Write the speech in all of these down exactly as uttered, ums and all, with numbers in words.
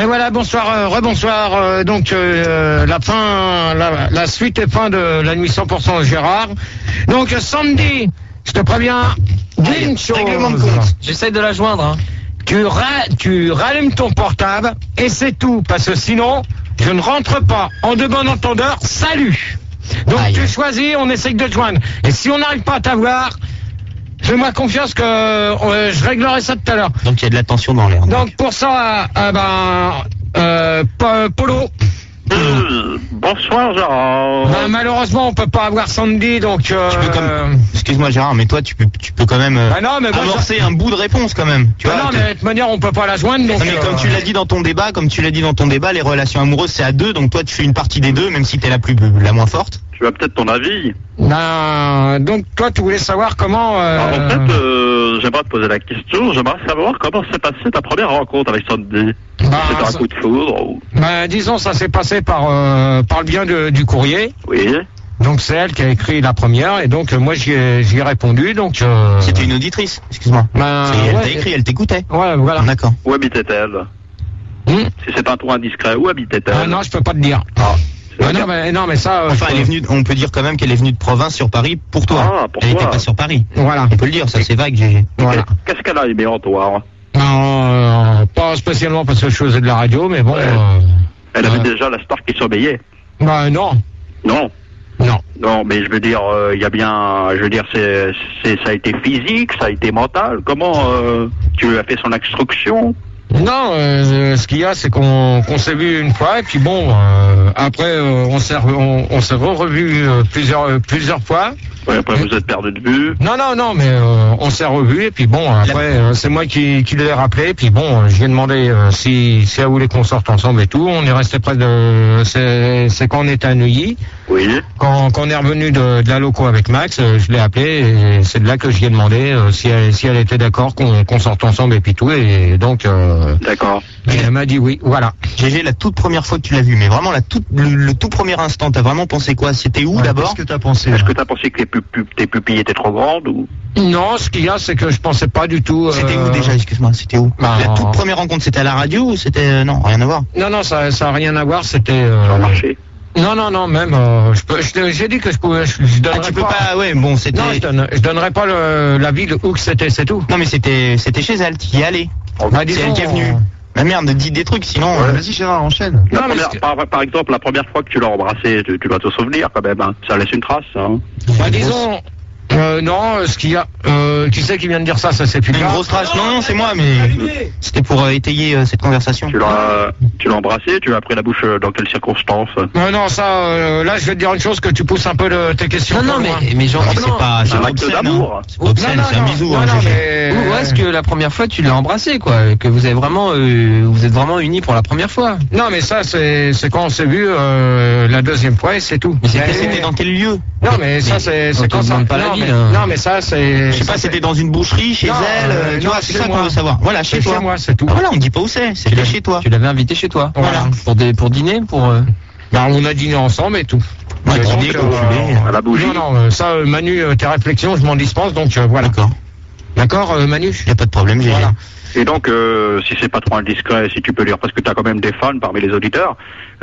Et voilà, bonsoir, euh, rebonsoir. Euh, donc euh, la fin, la, la suite et fin de la nuit cent pour cent Gérard. Donc Sandy, je te préviens, dis une chose. Règlement de compte. J'essaye de la joindre. Hein. Tu, ra tu rallumes ton portable et c'est tout, parce que sinon, je ne rentre pas. En de bon entendeur, salut. Donc Aïe. Tu choisis, on essaye de te joindre. Et si on n'arrive pas à t'avoir, fais-moi confiance que euh, je réglerai ça tout à l'heure. Donc il y a de la tension dans l'air. Donc, donc pour ça, euh, ben, euh, Polo. Euh, bonsoir Gérard. Ben, malheureusement, on peut pas avoir Sandy, donc. Euh... Tu peux comme... Excuse-moi Gérard, mais toi tu peux, tu peux quand même euh, ben non, mais amorcer moi, un bout de réponse quand même. Tu ben vois, non, mais de toute manière, on peut pas la joindre. Donc, non, mais euh... comme tu l'as dit dans ton débat, comme tu l'as dit dans ton débat, les relations amoureuses c'est à deux, donc toi tu fais une partie des deux, même si t'es la plus, la moins forte. Tu as peut-être ton avis. Ben, donc toi tu voulais savoir comment. Euh... Alors, en fait, euh, j'aimerais te poser la question. J'aimerais savoir comment s'est passée ta première rencontre avec Sandy. Ben, C'était un ça... coup de foudre ou... Ben, disons, ça s'est passé par euh, par le bien de, du courrier. Oui. Donc c'est elle qui a écrit la première et donc euh, moi j'y ai, j'y ai répondu. Donc euh... c'était une auditrice. Excuse-moi. Ben, elle ouais, t'a écrit, elle t'écoutait. Ouais, voilà. D'accord. Où habitait-elle? hmm Si c'est pas trop indiscret, où habitait-elle? Ah non, je peux pas te dire. Ah. Ah non, mais, non, mais ça. Euh, enfin, elle est venue. On peut dire quand même qu'elle est venue de province sur Paris pour toi. Ah, pour elle toi. n'était pas sur Paris. Voilà. On peut le dire, ça c'est vague, G G. Voilà. Qu'est-ce qu'elle a aimé en toi? Non, euh, pas spécialement parce que je faisais de la radio, mais bon. Ouais. Euh, elle avait euh, déjà la star qui surveillait. Bah non. Non. Non. Non, mais je veux dire, il euh, y a bien, je veux dire, c'est, c'est, ça a été physique, ça a été mental. Comment euh, tu lui as fait son instruction? Non, euh, ce qu'il y a, c'est qu'on qu'on s'est vu une fois et puis bon, euh, après euh, on s'est on, on s'est revu euh, plusieurs euh, plusieurs fois. Ouais, après vous êtes perdu de vue. Non, non, non, mais euh, on s'est revu et puis bon, après euh, c'est moi qui, qui l'ai rappelé et puis bon, je lui ai demandé euh, si si elle voulait qu'on sorte ensemble et tout. On est resté près de, c'est c'est quand on était à Neuilly. Oui. Quand, quand on est revenu de, de la loco avec Max, euh, je l'ai appelé et c'est de là que je lui ai demandé euh, si elle si elle était d'accord qu'on qu'on sorte ensemble et puis tout et donc. Euh, D'accord. Et elle m'a dit oui, voilà. G G, la toute première fois que tu l'as vu, mais vraiment la toute, le, le tout premier instant, t'as vraiment pensé quoi? C'était où ouais, d'abord? Qu'est-ce que t'as pensé? Est-ce que t'as pensé que tes, pu, pu, tes pupilles étaient trop grandes ou? Non, ce qu'il y a, c'est que je pensais pas du tout. Euh... C'était où déjà? Excuse-moi, c'était où? Bah, la toute première rencontre, c'était à la radio ou c'était euh, non, rien à voir? Non, non, ça, ça a rien à voir. C'était. Euh... Sur le marché. Non, non, non, même. Euh, je peux, je, j'ai dit que je pouvais. Je, je donnerais ah, tu peux pas. pas. Ouais, bon, c'était. Non, je, donne, je donnerais pas le, la ville où que c'était, c'est tout. Non, mais c'était, c'était chez elle. Tu y allais. Bah, c'est elle qui est venue. Bah merde, dis des trucs, sinon... Ouais, euh... Vas-y Gérard, enchaîne. Non, première, par, par exemple, la première fois que tu l'as embrassé, tu, tu vas te souvenir quand même, hein. Ça laisse une trace, hein. Bah disons... Euh, non, ce qu'il y a... Euh, qui c'est qui vient de dire ça? Ça c'est plus une grosse trace. Non, non, c'est moi, mais... C'était pour euh, étayer euh, cette conversation. Tu l'as, tu l'as embrassé, tu l'as pris la bouche euh, dans quelles circonstances? Non, non, ça... Euh, là, je vais te dire une chose, que tu pousses un peu de tes questions. Non, non, mais, mais genre... C'est pas... C'est pas obscène, d'amour. C'est pas obscène, c'est un bisou, non, hein, non, G G. mais... Ou est-ce que la première fois, tu l'as embrassé, quoi? Que vous avez vraiment... Euh, vous êtes vraiment unis pour la première fois? Non, mais ça, c'est, c'est quand on s'est vu euh, la deuxième fois et c'est tout. Mais c'était, c'était dans quel lieu? Non, mais ça, c'est, c'est quand ça... pas la ville, mais, hein. Non, mais ça, c'est... Je sais pas, c'était dans une boucherie, chez non, elle, euh, tu non, vois, c'est chez ça moi. qu'on veut savoir. Voilà, chez toi. Chez moi, c'est tout. Ah, voilà, on dit pas où c'est, c'était chez toi. Tu l'avais invité chez toi. Voilà. Pour, des, pour dîner, pour... Euh... Bah, on a dîné ensemble et tout. Ouais, donc, dîner, euh, comme tu veux. À la bougie. Non, non, euh, ça, euh, Manu, euh, tes réflexions, je m'en dispense, donc euh, voilà. D'accord. D'accord, euh, Manu? Y a pas de problème, G G. Voilà. Et donc, euh, si c'est pas trop indiscret, si tu peux lire, parce que tu as quand même des fans parmi les auditeurs,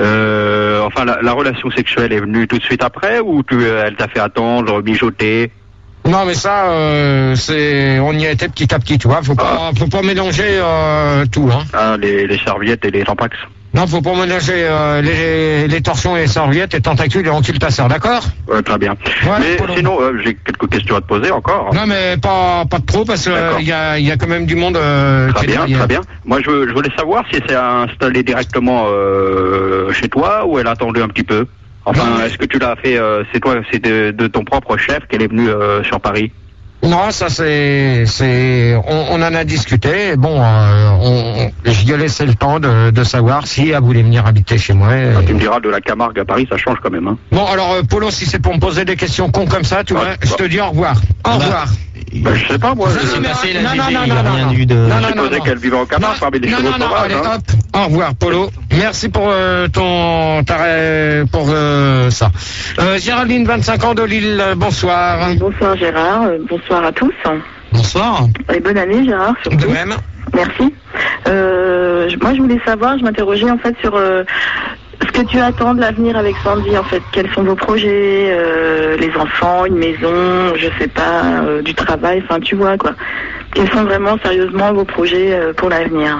euh, enfin, la, la relation sexuelle est venue tout de suite après, ou tu, elle t'a fait attendre, mijoter? Non, mais ça, euh, c'est, on y a été petit à petit, tu vois. Faut pas, Ah. faut pas mélanger euh, tout, hein. Ah, les, les serviettes et les tampax. Non, faut pas mélanger euh, les, les torsions et les serviettes, les tentacules et ancultasseurs, d'accord? Ouais, très bien. Ouais, mais Polo. sinon, euh, j'ai quelques questions à te poser encore. Non, mais pas, pas de trop, parce D'accord. qu'il y a, y a quand même du monde euh, Très qui est bien, derrière. très bien. Moi, je, je voulais savoir si c'est installé directement euh, chez toi ou elle a attendu un petit peu. Enfin, Non, mais- est-ce que tu l'as fait, euh, c'est toi, c'est de, de ton propre chef qu'elle est venue euh, sur Paris? Non, ça c'est, c'est, on, on en a discuté. Bon, euh, on, on, je lui ai laissé le temps de, de savoir si elle voulait venir habiter chez moi. Et... Ah, tu me diras, de la Camargue à Paris, ça change quand même, hein. Bon, alors euh, Polo, si c'est pour me poser des questions cons comme ça, tu Ah, vois, bah. je te dis au revoir. Au Ah bah. revoir. Ben, je sais pas, moi. Non, je- non, passé, la non, G G, non, il non, a non, rien non. eu de- Non, je non, non, supposais non. qu'elle vivait en Camargue parmi les Non, chevaux non, non, sauvages, allez, hein. hop, au revoir, Polo. Merci pour euh, ton, ta, ré- pour euh, ça. Euh, Géraldine, vingt-cinq ans de Lille, bonsoir. Bonsoir Gérard, euh, bonsoir à tous. Bonsoir. Et bonne année, Gérard, surtout. De même. Merci. Euh, moi, je voulais savoir, je m'interrogeais en fait sur euh, ce que tu attends de l'avenir avec Sandy, en fait. Quels sont vos projets, euh, les enfants, une maison, je sais pas, euh, du travail, enfin, tu vois, quoi. Quels sont vraiment, sérieusement, vos projets euh, pour l'avenir?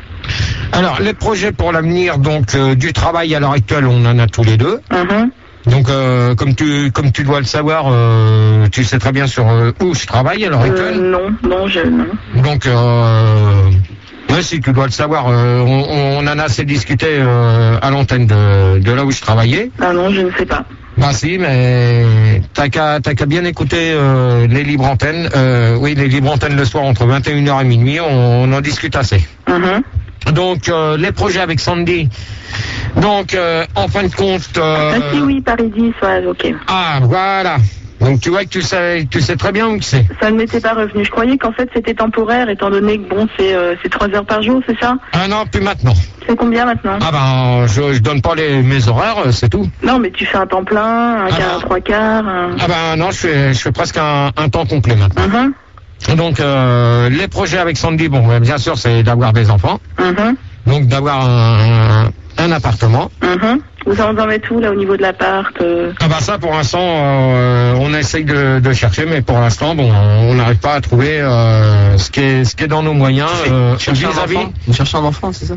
Alors, les projets pour l'avenir, donc, euh, du travail à l'heure actuelle, on en a tous les deux. Mm-hmm. Donc, euh, comme tu comme tu dois le savoir, euh, tu sais très bien sur euh, où je travaille à l'heure actuelle. Euh, non, non, je non. Donc, euh, ouais, si tu dois le savoir, euh, on, on en a assez discuté euh, à l'antenne de, de là où je travaillais. Ah non, je ne sais pas. Bah si, mais t'as qu'à t'as qu'à bien écouter euh, les libres antennes. Euh, oui, les libres antennes le soir entre vingt et une heures et minuit, on, on en discute assez. Mm-hmm. Donc, euh, les projets avec Sandy. Donc, euh, en fin de compte... Euh, ah si, oui, Paris dix, ouais, ok. Ah, voilà. Donc, tu vois que tu sais, tu sais très bien où c'est. Ça ne m'était pas revenu. Je croyais qu'en fait, c'était temporaire, étant donné que, bon, c'est euh, c'est trois heures par jour, c'est ça? Ah non, plus maintenant. C'est combien maintenant? Ah ben, je, je donne pas les, mes horaires, c'est tout. Non, mais tu fais un temps plein, un ah quart, un trois quarts... Un... Ah ben non, je fais, je fais presque un, un temps complet maintenant. Mm-hmm. Donc, euh, les projets avec Sandy, bon, bien sûr, c'est d'avoir des enfants. Mm-hmm. Donc, d'avoir un, un, un appartement. Mm-hmm. Vous en en êtes où, là, au niveau de l'appart euh... Ah bah ça, pour l'instant, euh, on essaye de, de chercher, mais pour l'instant, bon, on n'arrive pas à trouver euh, ce qui est ce qui est dans nos moyens. Euh, vis-à-vis. Vous cherchez un enfant, c'est ça?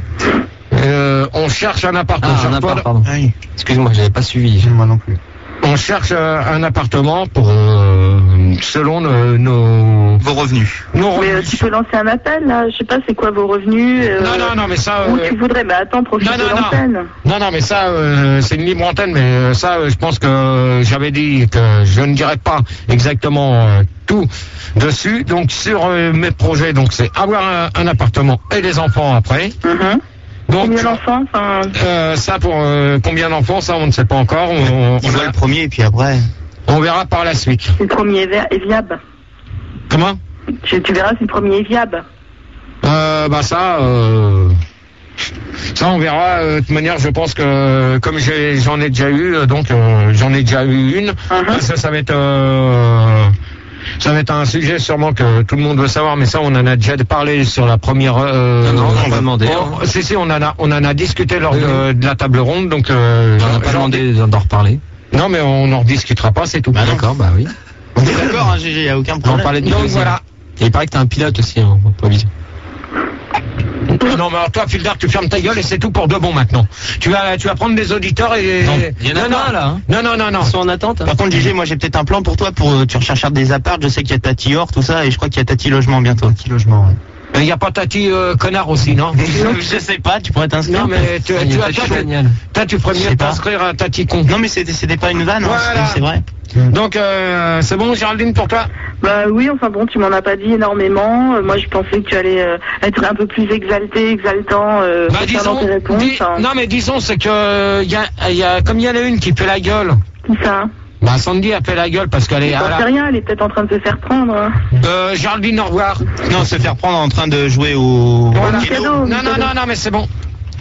Euh, on cherche un appart. Ah, on un cherche appart, pas- pardon. Oui. Excuse-moi, j'avais pas suivi. Moi non plus. On cherche euh, un appartement pour euh, selon nos nos, Vos revenus. nos Mais euh, revenus. tu peux lancer un appel, là. Je sais pas, c'est quoi vos revenus euh, Non non non, mais ça. Où euh, tu voudrais, mais attends, profite non, de non, non. l'antenne. Non, non, mais ça, euh, c'est une libre antenne, mais euh, ça, euh, je pense que j'avais dit que je ne dirais pas exactement euh, tout dessus. Donc, sur euh, mes projets, donc c'est avoir un, un appartement et des enfants après. Mhm. Donc, Combien d'enfants enfin, euh, ça, pour euh, combien d'enfants, ça, on ne sait pas encore. On, on, On voit le premier et puis après. on verra par la suite. Le premier est ver- est viable. Comment Tu, tu verras si le premier est viable. euh, Bah ça... Euh... Ça, on verra. Euh, de toute manière, je pense que comme j'ai, j'en ai déjà eu, euh, donc euh, j'en ai déjà eu une. Mhm. Ça, ça va être, euh, ça va être un sujet sûrement que tout le monde veut savoir, mais ça, on en a déjà parlé sur la première. Euh, Non, non, on va demander, Oh, hein. Si, si, on en a, on en a discuté lors Oui, de, de la table ronde, donc. Euh, On n'a pas j'en- demandé d'en reparler. Non, mais on n'en rediscutera pas, c'est tout. Bah d'accord, bah oui. On est d'accord, hein, G G, y a aucun On va en problème. parler de Donc plaisir. voilà. Et il paraît que t'es un pilote aussi, hein, pour aviser. Non, mais alors toi, Fildar, tu fermes ta gueule et c'est tout pour de bon maintenant. Tu vas, tu vas prendre des auditeurs et. Non, il y en a non, plein, non, là, hein. Non, non, non, non. Ils sont en attente. Par contre, G G, moi j'ai peut-être un plan pour toi. Pour euh, tu recherches des apparts. Je sais qu'il y a Tati Or, tout ça, et je crois qu'il y a Tati Logement bientôt. Petit logement. Ouais. Il n'y a pas Tati euh, connard aussi, non? Je sais pas. Tu pourrais t'inscrire. Non, mais tu, Ah, il y tu, a as Tati toi, Génial. toi, tu ferais Je mieux sais de pas. t'inscrire à Tati con. Non, mais c'était c'était pas une vanne, hein, Voilà. c'est- c'est vrai. Donc, euh, c'est bon, Géraldine, pour toi? Bah oui, enfin bon, tu m'en as pas dit énormément. Euh, moi, je pensais que tu allais euh, être un peu plus exalté, exaltant euh, Bah, concernant disons, tes réponses. dis- hein. non, mais disons, c'est que, y a, y a, comme il y en a une qui fait la gueule, Qui ça? bah, Sandy a fait la gueule parce qu'elle est, J'en à sais la, rien, elle est peut-être en train de se faire prendre. hein. euh, Géraldine, au revoir. Non, se faire prendre en train de jouer au. Voilà. au keno. cadeau. Non, non, non, non, mais c'est bon.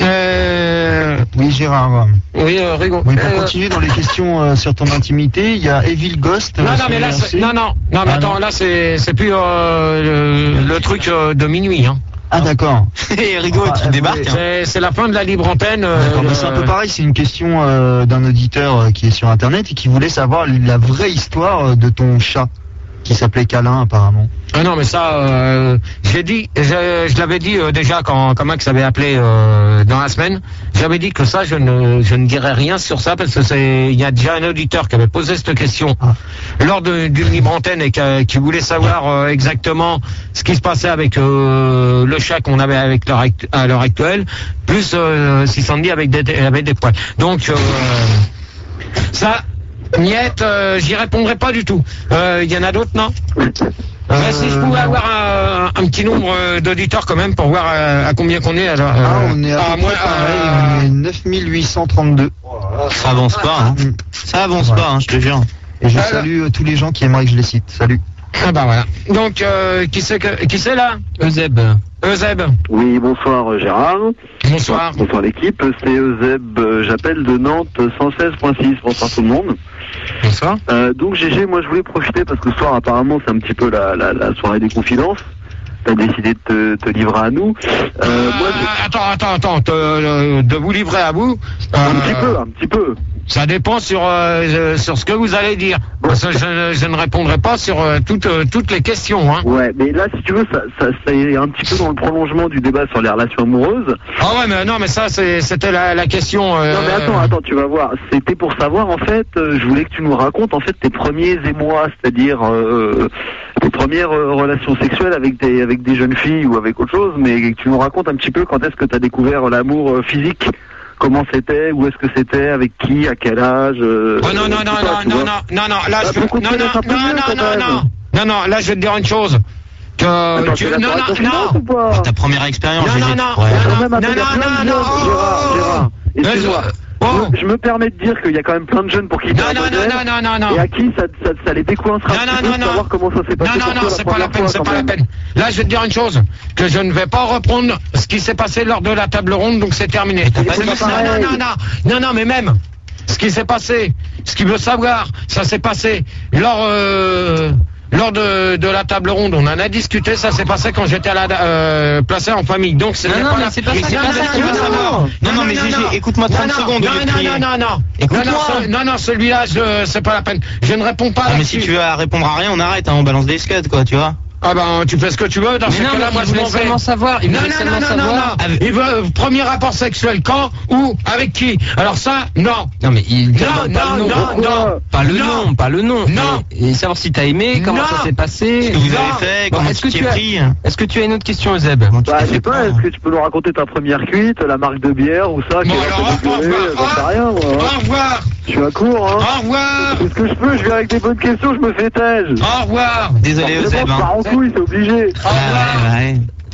Euh, Oui, Gérard. oui, euh, Rigo. Oui, pour Euh, continuer dans les questions euh, sur ton intimité, il y a Evil Ghost. Non, euh, non, sur mais là, le c'est- R C. non, non, non, mais Ah, attends, non. là, c'est, c'est plus euh, le, le truc euh, de minuit, hein. Ah, d'accord. Et Rigo Ah, qui euh, débarque. ouais. hein. C'est, c'est la fin de la libre antenne. euh, D'accord, mais c'est un peu pareil, c'est une question euh, d'un auditeur euh, qui est sur internet et qui voulait savoir la vraie histoire euh, de ton chat qui s'appelait Câlin apparemment. Ah non, mais ça, euh, j'ai dit, je, je l'avais dit euh, déjà quand, quand Max avait appelé euh, dans la semaine. J'avais dit que ça, je ne, je ne dirais rien sur ça parce que c'est, il y a déjà un auditeur qui avait posé cette question Ah. lors de- d'une libre antenne et qui, qui voulait savoir euh, exactement ce qui se passait avec euh, le chat qu'on avait avec l'heure act- à l'heure actuelle, plus euh, si Sandy avec des, avec des poils. Donc euh, ça. Niette, euh, j'y répondrai pas du tout. Il euh, y en a d'autres, non? Euh, si je pouvais avoir un, un petit nombre euh, d'auditeurs quand même pour voir à, à combien qu'on est. Alors, euh, Ah, on est à, à peu moins- près pareil, à- on est neuf mille huit cent trente-deux. Ça avance pas, hein. Mm. Ça avance Ouais. pas, hein, je te jure. Et je Alors. salue euh, tous les gens qui aimeraient que je les cite. Salut. Ah bah voilà. Donc, euh, qui c'est que, qui c'est là? Euseb. Euseb. Oui, bonsoir euh, Gérard. Bonsoir. Bonsoir l'équipe, c'est Euseb, euh, j'appelle de Nantes cent seize point six, bonsoir tout le monde. Bonsoir. Euh, donc Gégé, moi je voulais profiter parce que ce soir apparemment c'est un petit peu la, la, la soirée des confidences. T'as décidé de te, te livrer à nous. Euh, Euh, moi, je- attends, attends, attends, te- euh, de vous livrer à vous. un euh, petit peu, un petit peu. Ça dépend sur euh, sur ce que vous allez dire. Parce que je, je ne répondrai pas sur euh, toutes euh, toutes les questions. Hein. Ouais, mais là si tu veux, ça, ça, ça est un petit peu dans le prolongement du débat sur les relations amoureuses. Ah ouais, mais non, mais ça c'est- c'était la, la question. euh, Non mais attends, attends, tu vas voir. C'était pour savoir en fait, euh, je voulais que tu nous racontes en fait tes premiers émois, c'est-à-dire euh, tes premières euh, relations sexuelles avec des avec des jeunes filles ou avec autre chose, mais que tu nous racontes un petit peu quand est-ce que tu as découvert l'amour euh, physique, comment c'était, où est-ce que c'était, avec qui, à quel âge. Euh, Oh non, non, tout non, ça, non, tu non, vois. non, non, non, là, Ah, je, pour qu'on te non, non, connaisse un peu non, mieux, non, quand non, même. non, non, non, là, je vais te dire une chose. Que Attends, tu, t'es non, d'accord avec non, ton finance non, ou pas Ta première expérience, non, Gégé, non, tu non, pourrais- non, Quand même, non, attends, il y a non, plein de non, jeunes, non, Gérard, oh, Gérard, Mais je- excuse-moi. oh. Je, je me permets de dire qu'il y a quand même plein de jeunes pour qui Non, t'es un non, modèle, non, non, non, non, et non. à qui ça, ça, ça les décoincera Non, un non, petit peu non, de non. savoir comment ça s'est passé Non, pour non, toi non, c'est pas la première peine, fois, c'est quand pas la même. peine. Là, je vais te dire une chose, que je ne vais pas reprendre ce qui s'est passé lors de la table ronde, donc c'est terminé. t'as pas dit non, ça. non, non, non, non, non, mais même, ce qui s'est passé, ce qu'il veut savoir, ça s'est passé lors, euh, lors de, de la table ronde, on en a discuté, ça s'est passé quand j'étais à la, euh, placé en famille, donc ce Non, n'est non, pas mais la- c'est pas ça, Non, c'est non, pas ça non, qu'il veut non, savoir. non, Non, non, mais Gégé, écoute-moi trente non, secondes non, au lieu de non, crier. non, non, non, Écoute-moi. non, non, ce- non, non, celui-là, je- c'est pas la peine. Je ne réponds pas Ah, mais là-dessus. si tu veux à répondre à rien, on arrête, hein, on balance des scuds, quoi, tu vois. Ah ben, tu fais ce que tu veux, dans Mais ce non, cas-là, mais moi il je voulait m'en vais. seulement savoir, il Non, voulait non, seulement non, non, non, savoir. non. Il veut euh, premier rapport sexuel quand, où, avec qui. Alors ça, non. Non, mais il Non, demande pas non, le nom. non, non. Pas le Non. nom, pas le nom. Non. Et savoir si t'as aimé, comment Non. ça s'est passé. Ce que vous Non. avez fait, Bon, comment est-ce tu que t'y tu es as- pris. Est-ce que tu as une autre question, Euseb? Comment tu Bah, t'es je fait sais pas, prendre. est-ce que tu peux nous raconter ta première cuite, la marque de bière ou ça, Bon, qui est alors, un peu au dégueulée, revoir. j'en sais rien, moi. Au hein. revoir. Je suis à court, hein. Au revoir. Est-ce que je peux, je viens avec des bonnes questions, je me fais tège. Au revoir. Désolé, C'est Euseb, bon, je pars hein. en couille, c'est obligé. Au Ouais, revoir. ouais, ouais.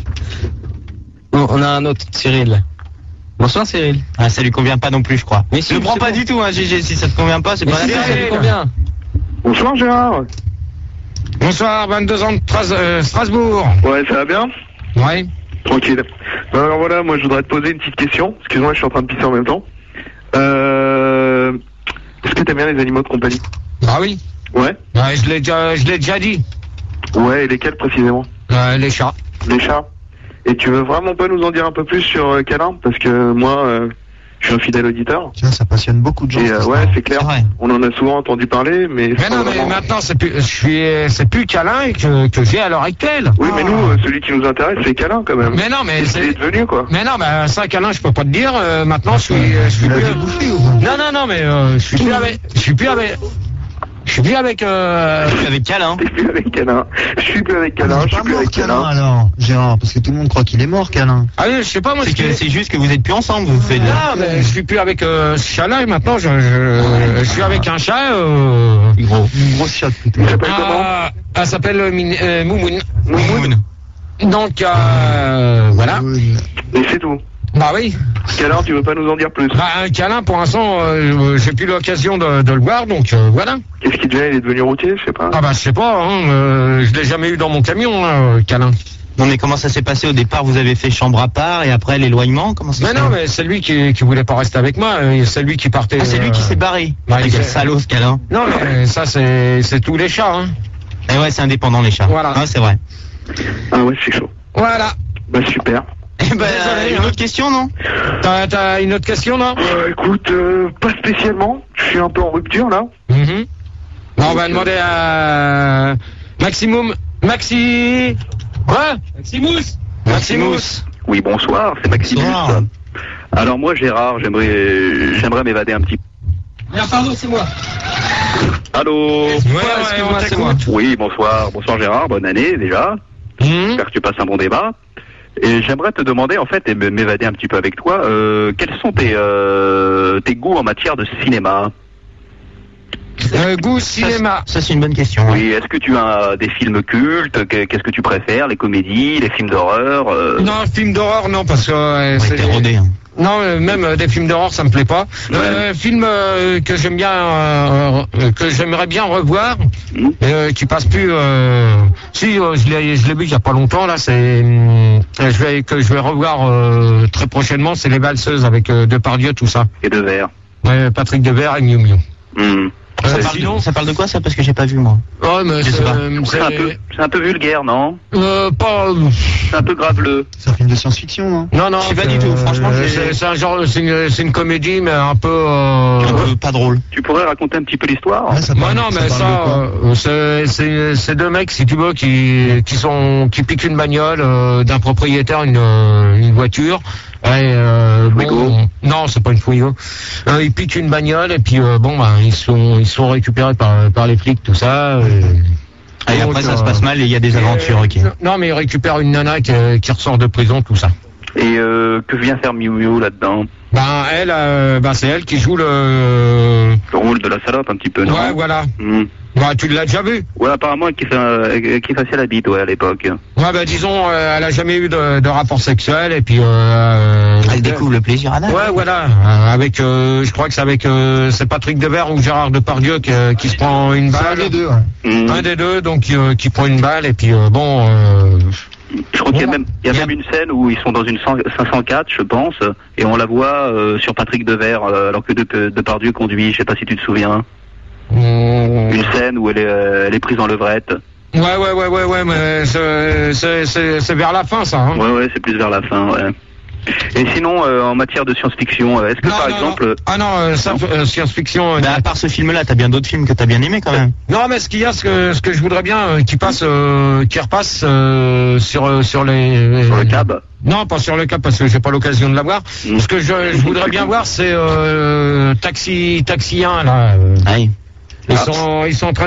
Bon, on a un autre, Cyril. Bonsoir, Cyril. Ah, ça lui convient pas non plus, je crois. Mais si, ne prends c'est pas bon. du tout, hein, Gégé, si ça te convient pas, c'est Mais pas si, la ça peine. lui convient. Bonsoir Gérard. Bonsoir, vingt-deux ans de Tras- euh, Strasbourg. Ouais, ça va bien? Ouais. Tranquille. Ben alors voilà, moi je voudrais te poser une petite question. Excuse-moi, je suis en train de pisser en même temps. Euh... Est-ce que t'aimes bien les animaux de compagnie? Bah oui. Ouais. Ouais, je l'ai déjà, je l'ai déjà dit. Ouais, et lesquels précisément? Euh, les chats. Les chats. Et tu veux vraiment pas nous en dire un peu plus sur euh, Câlin? Parce que moi, euh, je suis un fidèle auditeur. Tiens, ça passionne beaucoup de gens. Et cette euh, histoire. ouais, c'est clair. C'est vrai. On en a souvent entendu parler, mais... Mais sans non, mais vraiment- maintenant, c'est plus, je suis, c'est plus câlin que, que j'ai à l'heure actuelle. Oui, mais nous, euh, celui qui nous intéresse, c'est Câlin quand même. Mais non, mais C'est c'est, devenu quoi. mais non, bah, ça, câlin, je peux pas te dire, euh, maintenant, je suis, je suis Tu l'as plus, vu bouffer ou pas? non, non, non, mais, euh, je suis plus avec, je suis plus avec, je suis plus avec, euh, Je suis avec Câlin. Je suis plus avec Câlin. Je suis plus avec Ah, Câlin. mais Je il est suis pas plus mort, avec Câlin, Câlin. alors, Gérard, parce que tout le monde croit qu'il est mort, Câlin. ah oui, je sais pas, moi, C'est ce qui que est- c'est juste que vous êtes plus ensemble, vous faites de... non, mais je suis plus avec, euh, ce chat-là, et maintenant, je, je, je suis avec un chat, euh, Gros. Une grosse chatte plutôt. Il s'appelle comment? ah, elle s'appelle, euh, Min- euh, Moumoun. Moumoun. Donc, euh, voilà. Oui. Et c'est tout. Bah oui. Câlin, tu veux pas nous en dire plus? Bah, un câlin, pour l'instant, euh, j'ai plus l'occasion de, de le voir, donc euh, voilà. Qu'est-ce qu'il devient? Il est devenu routier, je sais pas. Ah bah je sais pas, hein, euh, je l'ai jamais eu dans mon camion, hein, euh, câlin. Non, mais comment ça s'est passé au départ? Vous avez fait chambre à part et après l'éloignement? Comment ça Mais se non, fait mais c'est lui qui, qui voulait pas rester avec moi, euh, c'est lui qui partait. Ah, c'est lui euh, qui s'est barré. bah, Ah, il quel s'est- salaud, ce Câlin. Non, mais ça c'est c'est tous les chats, hein. Et ouais, c'est indépendant, les chats. Voilà. Ouais, c'est vrai. Ah ouais, c'est chaud. Voilà. Bah super. Eh ben, Désolé, une hein. autre question, non? T'as t'as une autre question, non? Euh, écoute, euh, pas spécialement. Je suis un peu en rupture là. Mhm. Bon, on va demander à Maximum. Maxi. Quoi? Maximus. Maximus. Oui, bonsoir, c'est Maximus. Bonsoir. Alors moi, Gérard, j'aimerais j'aimerais m'évader un petit peu. Ah, pardon, c'est moi. Allô? Ouais, excuse-moi, on c'est moi. t'écoute. Oui, bonsoir. Bonsoir Gérard, bonne année déjà. Mhm. J'espère que tu passes un bon débat. Et j'aimerais te demander, en fait, et me- m'évader un petit peu avec toi, euh, quels sont tes, euh, tes goûts en matière de cinéma? Euh, goût cinéma. Ça, c'est une bonne question. hein. Oui, est-ce que tu as des films cultes? Que- Qu'est-ce que tu préfères? Les comédies, les films d'horreur? euh, Non, film d'horreur, non, parce que euh, Ouais, c'est- t'es rodé. hein. non, euh, même euh, des films d'horreur, ça me plaît pas. Euh, film euh, que j'aime bien, euh, euh, que j'aimerais bien revoir, Mhm. euh, qui passe plus. Euh, si, euh, je l'ai, je l'ai vu il y a pas longtemps là. C'est, hum, je vais que je vais revoir euh, très prochainement. C'est Les Valseuses avec euh, Depardieu, tout ça. Et de verre. Ouais, Patrick Devers et Miu Miu. Hmm. Ça, Euh, parle sinon, de, ça parle de quoi ça? Parce que j'ai pas vu moi. ouais, mais Je c'est, sais pas. C'est un peu, c'est un peu vulgaire, non? euh, pas, C'est un peu graveleux. C'est un film de science-fiction, non? non, non. Je sais pas c'est- du tout, franchement, euh, j'ai- c'est, c'est un genre, c'est une, c'est une comédie, mais un peu, euh, Un peu pas drôle. Tu pourrais raconter un petit peu l'histoire? Ouais, ça Moi parle- non, mais parle de ça, quoi euh, c'est, c'est, c'est deux mecs, si tu veux, qui, qui sont, qui piquent une bagnole euh, d'un propriétaire, une, euh, une voiture. Et, euh, Fuego. bon, non, c'est pas une Fuego. Euh, ils piquent une bagnole et puis euh, bon, ben ils sont, ils sont récupérés par, par les flics, tout ça. Et, Et donc, après ça euh, se passe mal et il y a des aventures, ok. Non, mais ils récupèrent une nana qui, qui ressort de prison, tout ça. Et euh, que vient faire Miu Miu là-dedans? Ben elle, euh, ben c'est elle qui joue le. Le rôle de la salope un petit peu, non? Ouais, voilà. Hmm. Bah, tu l'as déjà vu. Ouais, apparemment, qui fait, euh, qui faisait la bite, ouais, à l'époque. Ouais, bah disons, euh, elle a jamais eu de, de rapport sexuel et puis. Euh, Elle découvre le plaisir anal. Ouais, voilà. Euh, avec, euh, je crois que c'est avec, euh, c'est Patrick Devers ou Gérard Depardieu qui, euh, qui se prend une C'est un balle. des deux, ouais. Hmm. Un des deux, donc euh, qui prend une balle et puis euh, bon. Euh, Je crois qu'il y a Voilà. même, il y a Il y a- même une scène où ils sont dans une cent- cinq cent quatre, je pense, et on la voit euh, sur Patrick Devers, euh, alors que De- Depardieu conduit, je sais pas si tu te souviens. on- Une scène où elle est, euh, elle est prise en levrette. Ouais, ouais, ouais, ouais, ouais, mais c'est, c'est, c'est, c'est vers la fin, ça. Hein. Ouais, ouais, c'est plus vers la fin, ouais. Et sinon, euh, en matière de science-fiction, euh, est-ce que Non, par non, exemple... non. Ah non, euh, ça, euh, science-fiction. euh, Bah, à part ce film-là, t'as bien d'autres films que t'as bien aimé quand même. Non, mais ce qu'il y a, ce que, ce que je voudrais bien, euh, qui passe, euh, qui repasse euh, sur, euh, sur les. Sur le cab. Non, pas sur le cab parce que j'ai pas l'occasion de la voir. Mm. Ce que je, je voudrais bien voir, c'est euh, Taxi, Taxi un là. euh, Aïe. Ils sont, ils sont en train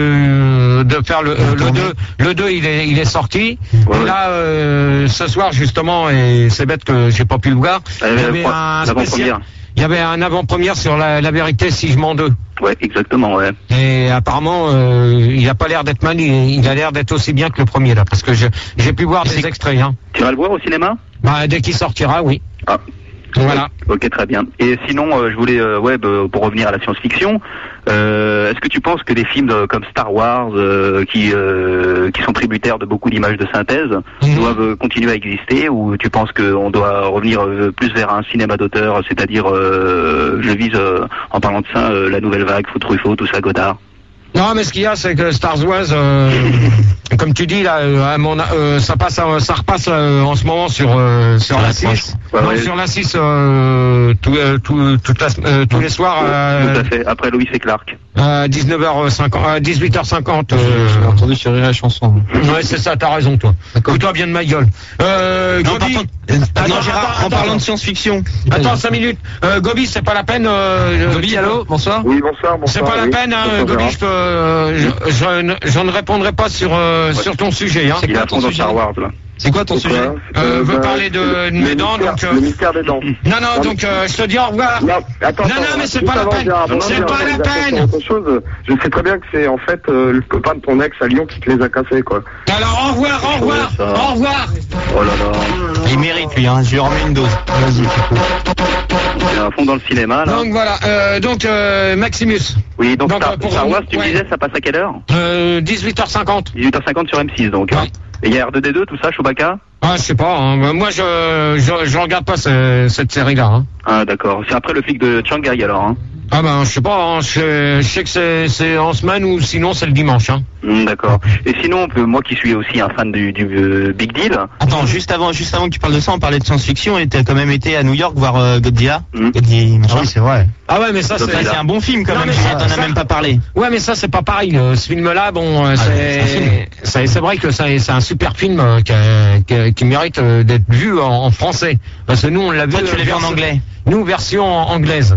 de, de faire le, euh, le deux. Le deux, il est, il est sorti. Ouais, et ouais. là, euh, ce soir, justement, et c'est bête que j'ai pas pu le voir, Euh, il y avait pro- un l'avant-première. spécial. Il y avait un avant-première sur la, la vérité si je mens deux. Ouais, exactement, ouais. Et apparemment, euh, il a pas l'air d'être mal, il, il a l'air d'être aussi bien que le premier là, parce que je- j'ai pu voir des extraits. Hein. Tu vas le voir au cinéma? Bah, dès qu'il sortira, oui. Ah. Voilà. Ok, très bien. Et sinon, euh, je voulais, euh, ouais, bah, pour revenir à la science-fiction, euh, est-ce que tu penses que des films de- comme Star Wars, euh, qui euh, qui sont tributaires de beaucoup d'images de synthèse, Mhm. doivent euh, continuer à exister, ou tu penses qu'on doit revenir euh, plus vers un cinéma d'auteur, c'est-à-dire, euh, je vise, euh, en parlant de ça, euh, la nouvelle vague, Truffaut, tout ça, Godard. Non, mais ce qu'il y a, c'est que Star Wars, euh, comme tu dis là, euh, à mon, euh, ça passe, euh, ça repasse euh, en ce moment sur euh, sur Sur la la six. trois. Ouais, Non, ouais. sur la six, euh, tout, euh, tout, toute la, euh, tous les soirs Tout euh, à fait. Après Louis et Clark. à dix-neuf heures cinquante, à dix-huit heures cinquante. Euh, J'ai entendu sur la chanson. ouais, c'est ça, t'as raison, toi. Écoute-toi bien de ma gueule. Euh, Non, par Gobi, contre, euh, Attends, non, Gérard, attends, en parlant attends. de science-fiction. attends cinq minutes. Euh, Gobi, c'est pas la peine. Euh, Gobi, allô, bonsoir. Oui, bonsoir, bonsoir. C'est pas la oui. peine, hein, Bonsoir, Gobi, Gérard. je, peux, euh, je, je ne- je ne répondrai pas sur, euh, sur ton sujet. Hein. C'est Il est quoi à ton fond dans sujet Star Wars, là. C'est quoi ton C'est sujet quoi Euh, veut bah, parler de- le- de mes le dents, mystère- donc, euh, Le mystère des dents. Non, non, donc euh, je te dis au revoir. Non, attends, Non, attends, non, mais c'est juste pas la avant, peine. Gérard, C'est non, pas Gérard, la on va peine. faire autre chose. Je sais très bien que c'est en fait euh, le copain de ton ex à Lyon qui te les a cassés, quoi. Alors au revoir, au revoir, Ouais, ça. au revoir. Oh là là. Il mérite lui, hein. Je lui remets une dose. Vas-y, Kiko. Il est à fond dans le cinéma, là. Donc voilà, euh, donc euh, Maximus, Oui, donc, donc, Star, euh, pour- Star Wars, tu me ouais. disais, ça passe à quelle heure? euh, dix-huit heures cinquante. dix-huit heures cinquante sur M six, donc. Ouais. hein. Et il y a R deux D deux, tout ça, Chewbacca? Ah, je sais pas, hein. Moi je, je je regarde pas ce- cette série-là. Hein. Ah, d'accord. C'est après le flic de Shanghai, alors, hein. Ah ben je sais pas, hein. je, je sais que c'est c'est en semaine ou sinon c'est le dimanche. Hein. Hmm, d'accord. Et sinon, euh, moi qui suis aussi un fan du, du euh, Big Deal, Attends, juste avant, juste avant que tu parles de ça, on parlait de science-fiction et t'as quand même été à New York voir euh, Godzilla. Hmm. Godzilla, machin. Ah oui, c'est vrai. Ah ouais, mais ça Donc, c'est. Ça, c'est un bon film quand Non, même, mais Juliette, ça- t'en as ça- même pas parlé. Ouais, mais ça c'est pas pareil. euh, Ce film-là, bon, euh, c'est un film. c'est c'est c'est vrai que c'est c'est un super film euh, qui, a- qui, a- qui mérite euh, d'être vu en, en français. Parce que nous on l'a vu. Toi, tu euh, l'as vu en version- anglais. Nous version anglaise.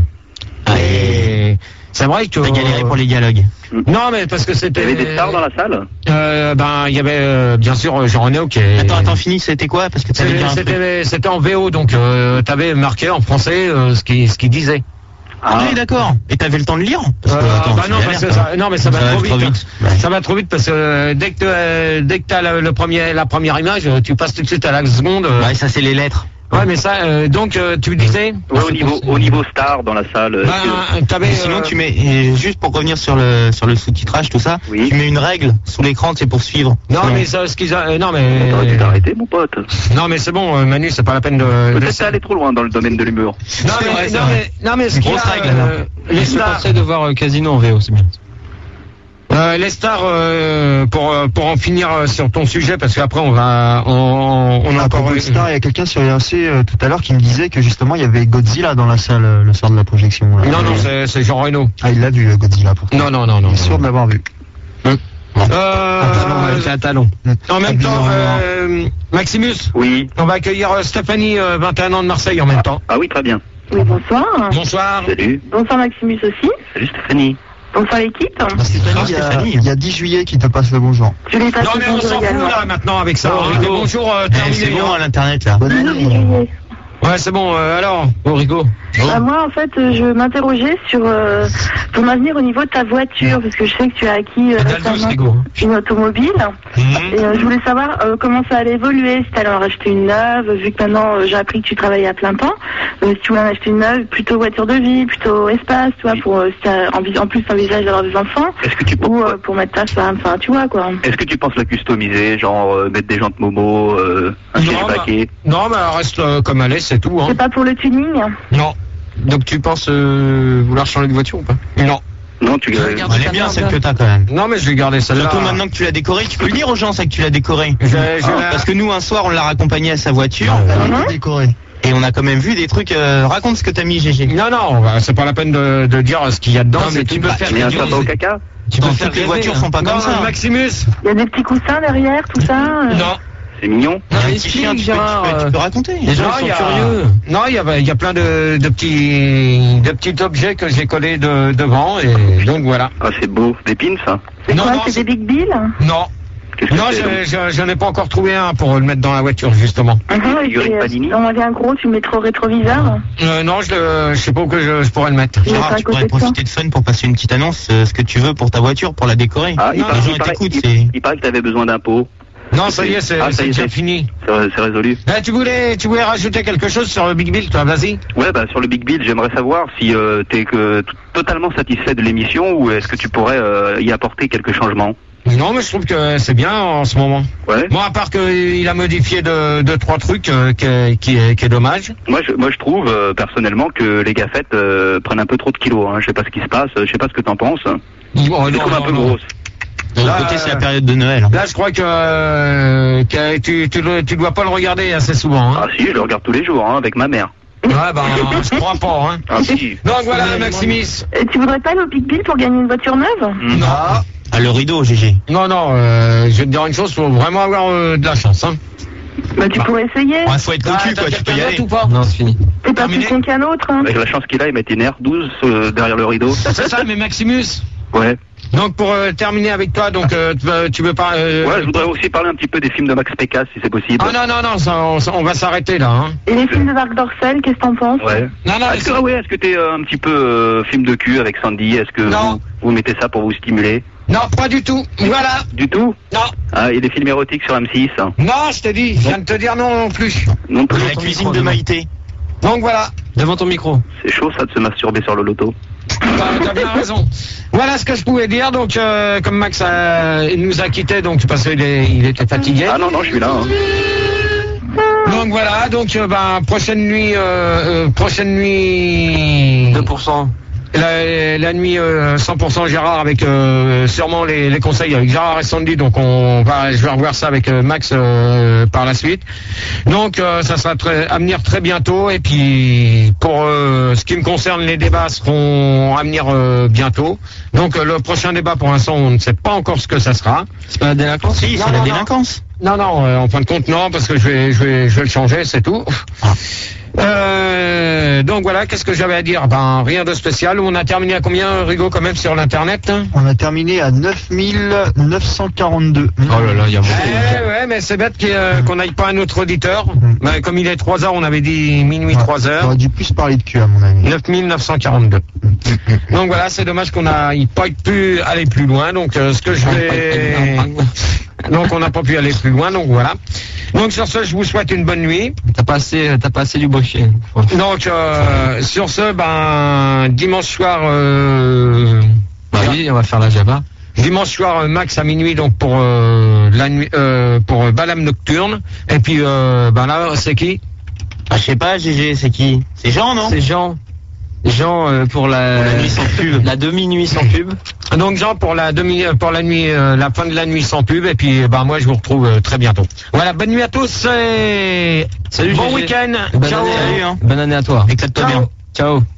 Et c'est vrai que. T'as galéré pour les dialogues. Non, mais parce que il y c'était. avait des stars dans la salle? Euh, ben, il y avait euh, bien sûr euh, Jean Reno qui est. Attends, attends, fini, c'était quoi? Parce que t'avais C'est- dit un truc. C'était c'était en V O, donc euh, t'avais marqué en français euh, ce qui ce qu'il disait. Ah oui, d'accord. Et t'avais le temps de lire? Parce que, Euh, attends, bah c'est non, galère, parce que quand ça, même. non, mais ça va Ça trop va vite. trop hein. vite. Ouais. Ça va trop vite parce que euh, dès que euh, dès que t'as le, le premier la première image, euh, tu passes tout de suite à la seconde. euh, Ouais, ça c'est les lettres. Ouais, mais ça, euh, donc euh, tu disais Ouais, au niveau, au niveau star dans la salle. euh, bah, est-ce que- t'avais, Et sinon, euh, tu mets, et juste pour revenir sur le, sur le sous-titrage, tout ça, Oui. tu mets une règle sous l'écran, c'est pour suivre. Non, Selon- mais ça, ce qu'ils a, euh, non, mais T'aurais dû t'arrêter, mon pote. non, mais c'est bon, euh, Manu, c'est pas la peine de. de- Peut-être t'es allé trop loin dans le domaine de l'humour. Non, C'est mais, vrai, c'est non, vrai. mais, non, mais ce qu'il y Grosse a, règle, euh, les Je te stars, conseille de voir euh, Casino en V O, c'est bien. euh, les stars, euh, pour euh, pour en finir euh, sur ton sujet, parce qu'après on va, on, on a À encore. propos de Star, il y a quelqu'un sur R C euh, tout à l'heure qui me disait que justement il y avait Godzilla dans la salle euh, le soir de la projection. là. Non, non, c'est c'est Jean Reno. Ah, il l'a vu euh, Godzilla pourtant. Non, non, non, non. Il est sûr de l'avoir vu. Euh, C'est un talon. en même Habillé temps, en noir. euh, Maximus, Oui. on va accueillir euh, Stéphanie, euh, vingt et un ans de Marseille en même temps. Ah oui, très bien. Oui, bonsoir. Bonsoir. Salut. Bonsoir Maximus aussi. Salut Stéphanie. Bonsoir l'équipe. Ah, Stéphanie, il y a- Stéphanie. il y a dix juillet qui te passe le bonjour. Je l'ai passé Non, mais on bonjour s'en fout également. là maintenant avec ça. Oh, hein. Rigo. Bonjour, euh, Eh, terminé. c'est bon hein. à l'internet, là. Bonne Bonjour, année. dix juillet. Ouais, c'est bon. euh, alors, Origo. Bah, moi, en fait, euh, je m'interrogeais sur euh, ton avenir au niveau de ta voiture, parce que je sais que tu as acquis euh, Daldos, récemment Rigo. une automobile. Et euh, je voulais savoir euh, comment ça allait évoluer, si tu allais en racheter une neuve, vu que maintenant euh, j'ai appris que tu travaillais à plein temps. Euh, si tu voulais en acheter une neuve, plutôt voiture de vie, plutôt espace, tu vois, pour euh, si t'as envie- en plus t'envisages d'avoir des enfants, Est-ce que tu ou penses, euh, pour mettre ta femme, enfin, tu vois, quoi. est-ce que tu penses la customiser, genre euh, mettre des jantes Momo, euh, un Non, siège bah- baquet? Non, mais elle reste euh, comme elle est, c'est tout. Hein. C'est pas pour le tuning? Non, Donc tu penses euh, vouloir changer de voiture ou pas? non, Non, tu. euh, Regarde. Elle est bien celle que t'as quand même. non, mais je vais garder celle-là. Surtout maintenant que tu l'as décorée, tu peux le dire aux gens ça que tu l'as décorée. Je- je Ah, la- Parce que nous un soir on l'a raccompagné à sa voiture Elle Mhm. est décorée. et on a quand même vu des trucs. euh, raconte ce que t'as mis G G. Non, non, bah, c'est pas la peine de, de dire ce qu'il y a dedans. Non, mais c'est tu tout. peux Bah, faire Tu mets un rêver. sapin au caca? Tu peux Dans faire toutes les rêver, voitures hein. sont pas non, comme ça. Maximus. Il y a des petits coussins derrière, tout ça? euh. Non, C'est mignon. Il y a un mais petit chien, tu peux, tu Gérard, peux- tu euh, peux raconter. Les gens Non, ils sont il y a- curieux. non, il y a, il y a plein de, de petits, de petits objets que j'ai collés de, devant et donc voilà. Ah, c'est beau. Des pins, ça? C'est Non, quoi? non, C'est c'est- des Big Bill? Non, Qu'est-ce que non, c'est, donc je, je, j'en ai pas encore trouvé un pour le mettre dans la voiture justement. Mhm, et figurine puis, euh, Panini. si on avait un gros, tu le mettrais au rétroviseur? Euh, non, je, le- je sais pas où que je, je pourrais le mettre. Il est Gérard, pas à tu côté pourrais de toi. profiter de Fun pour passer une petite annonce, euh, ce que tu veux pour ta voiture, pour la décorer. Ah, il Non, paraît, les gens, il paraît- t'écoutent, il- c'est- il paraît que t'avais besoin d'impôts. Non, ça y est, c'est Ah, ça c'est y est, déjà c'est- fini. C'est c'est résolu. Eh, tu voulais, tu voulais rajouter quelque chose sur le Big Bill, toi, vas-y. Ouais, bah sur le Big Bill, j'aimerais savoir si euh, t'es que t- totalement satisfait de l'émission ou est-ce que tu pourrais euh, y apporter quelques changements. Non, mais je trouve que c'est bien en ce moment. Ouais. Bon, à part qu'il a modifié deux, deux trois trucs euh, qui, est, qui, est, qui est dommage. Moi, je, moi, je trouve euh, personnellement que les gaffettes euh, prennent un peu trop de kilos. Hein. Je sais pas ce qui se passe. Je sais pas ce que t'en penses. Bon, Je non, les trouve un non, peu non. grosses. De l'autre Là, côté, c'est euh, la période de Noël. Là, je crois que, euh, que tu, tu, le- tu dois pas le regarder assez souvent. Hein. Ah si, je le regarde tous les jours hein, avec ma mère. Ouais, ben, je crois pas. Hein. Ah si. Donc voilà, Maximis. Euh, Tu voudrais pas aller au Big Bill pour gagner une voiture neuve? Mm. Non, Ah, le rideau, G G. non, non. Euh, je vais te dire une chose, faut vraiment avoir euh, de la chance. Hein. Bah, tu pourrais essayer. Ouais, faut être cocu, T'as quoi, tu peux y quelqu'un aller. d'autre ou pas? Non, c'est fini. T'es pas plus terminé. con qu'un autre, hein. Avec la chance qu'il a, il met une R douze euh, derrière le rideau. C'est ça, mais Maximus. Ouais. Donc pour euh, terminer avec toi, donc euh, tu veux- tu veux pas. euh, Ouais, je voudrais aussi parler un petit peu des films de Max Pécasse, si c'est possible. Ah non non non, ça, on, ça- on va s'arrêter là. Hein. Et les films de Marc Dorcel, qu'est-ce que t'en penses? Ouais. Non non, mais Est-ce que, ah ouais, est-ce que t'es euh, un petit peu euh, film de cul avec Sandy? Est-ce que Non. vous, vous mettez ça pour vous stimuler? non, pas du tout. Voilà. Du tout? Non, Ah, il y a des films érotiques sur M six hein. non, je te dis, je viens de te dire non non plus. Non plus. La cuisine de Maïté. Donc voilà. Devant ton micro. C'est chaud ça de se masturber sur le loto. Bah, T'as bien raison. Voilà ce que je pouvais dire. Donc, euh, comme Max a- il nous a quittés, donc parce qu'il est- il était fatigué. Ah non, non, je suis là. Hein. Donc voilà. Donc, euh, bah, prochaine nuit, euh, euh, prochaine nuit. deux pour cent. La, la nuit euh, cent pour cent Gérard avec euh, sûrement les, les conseils avec Gérard et Sandy, donc on va, je vais revoir ça avec euh, Max euh, par la suite. Donc euh, ça sera très, à venir très bientôt, et puis pour euh, ce qui me concerne, les débats seront à venir euh, bientôt. Donc euh, le prochain débat, pour l'instant on ne sait pas encore ce que ça sera. C'est pas la délinquance? Si, Non, c'est la non, délinquance. Non non, euh, en fin de compte non, parce que je vais je vais je vais le changer, c'est tout. Ah. Euh, donc voilà, qu'est-ce que j'avais à dire? Ben rien de spécial. On a terminé à combien, Rigo, quand même, sur l'internet? On a terminé à neuf mille neuf cent quarante-deux. Oh là là, il y a beaucoup. Eh ouais, mais c'est bête qu'il, euh, qu'on n'aille pas à un autre auditeur. Mais comme il est trois heures, on avait dit minuit trois heures. J'aurais dû plus parler de cul à mon avis. neuf mille neuf cent quarante-deux. Donc voilà, c'est dommage qu'on n'aille pas pu aller plus loin. Donc euh, ce que je vais, Donc on n'a pas pu aller plus loin, donc voilà. Donc sur ce, je vous souhaite une bonne nuit. T'as pas assez, t'as pas assez du brochet. Donc euh, sur ce, ben dimanche soir, euh, bah oui, on va faire la Java. Dimanche soir, euh, max à minuit, donc pour euh, la nuit, euh, pour euh, Balam Nocturne. Et puis euh, ben là, c'est qui? Ah, je sais pas, G G, c'est qui? C'est Jean, non? C'est Jean. Jean euh, pour la, pour la nuit sans pub. La demi-nuit sans pub. Donc Jean pour la demi, pour la nuit, euh, la fin de la nuit sans pub. Et puis ben moi je vous retrouve euh, très bientôt. Voilà, bonne nuit à tous et salut. Bon G G. week-end. Bonne Ciao. année, Salut, hein. Bonne année à toi. Éclate-toi Ciao. bien. Ciao.